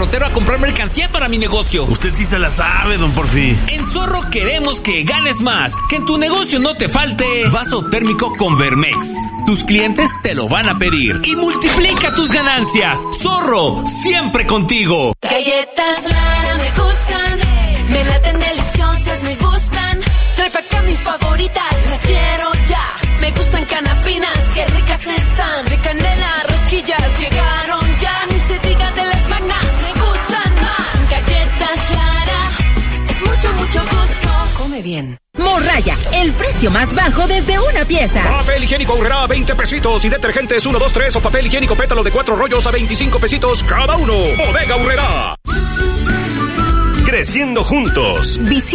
abarrotero a comprar mercancía para mi negocio. Usted sí se la sabe, don Porfi. En Zorro queremos que ganes más, que en tu negocio no te falte vaso térmico con Vermex. Tus clientes te lo van a pedir y multiplica tus ganancias. Zorro, siempre contigo. Galletas Lara me gustan, me laten deliciosas, me gustan. Trae pa' acá mis favoritas, las quiero ya. Me gustan canapinas, qué ricas están. De canela, rosquillas, llegaron ya. Ni se diga de las magnas, me gustan más. Galletas Lara, es mucho, mucho gusto. Come bien. Morraya, el precio más bajo desde una pieza. Papel higiénico Aurrera a 20 pesitos y detergentes 1, 2, 3 o papel higiénico pétalo de 4 rollos a 25 pesitos cada uno. Bodega Aurrera. Creciendo juntos.